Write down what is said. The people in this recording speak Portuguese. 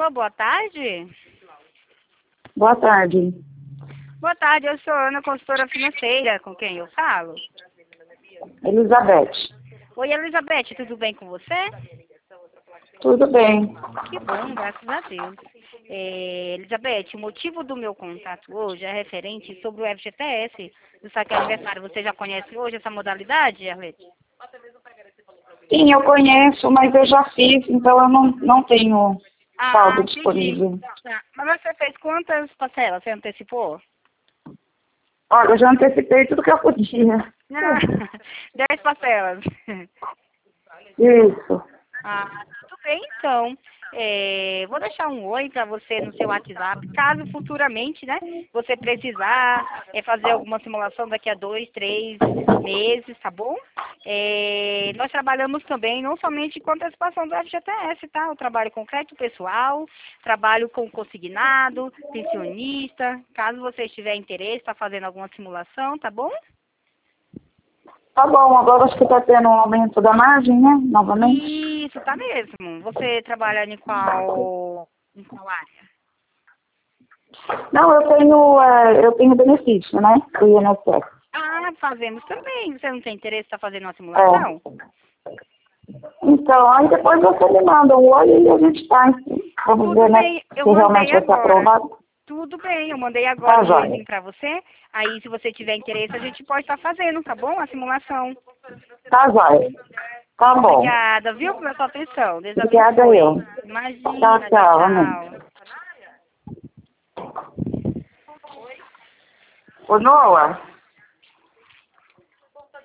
Alô, boa tarde. Boa tarde. Boa tarde, eu sou Ana, consultora financeira. Com quem eu falo? Elizabeth. Oi, Elizabeth, tudo bem com você? Tudo bem. Que bom, graças a Deus. Elizabeth, o motivo do meu contato hoje é referente sobre o FGTS do saque aniversário. Você já conhece hoje essa modalidade, Arlete? Sim, eu conheço, mas eu já fiz, então eu não tenho saldo Entendi. disponível. Tá. Mas você fez quantas parcelas? Você antecipou? Olha, eu já antecipei tudo que eu podia. Ah, 10 parcelas. Isso. Tudo bem, então. Vou deixar um oi para você no seu WhatsApp, caso futuramente, né, você precisar fazer alguma simulação daqui a 2, 3 meses, tá bom? Nós trabalhamos também não somente com antecipação do FGTS, tá? Eu trabalho com crédito pessoal, trabalho com consignado, pensionista, caso você tiver interesse, está fazendo alguma simulação, tá bom? Tá bom, agora acho que está tendo um aumento da margem, né? Novamente. Isso, tá mesmo. Você trabalha em qual área? Não, eu tenho benefício, né? Do INSS. Fazemos também. Você não tem interesse em estar fazendo uma É. simulação? Então, aí depois você me manda um oi e a gente faz. Vamos Tudo ver, né? bem, eu Se realmente mandei vai ser agora. aprovado. Tudo bem, eu mandei agora Tá, um joia. oizinho pra você. Aí, se você tiver interesse, a gente pode estar fazendo, tá bom? A simulação. Tá, joia. Tá bom. Obrigada, viu, pela sua atenção. Deus Obrigada abençoe. eu. Tchau, Imagina, tchau, tchau. Amém. tchau. Ô, Noah.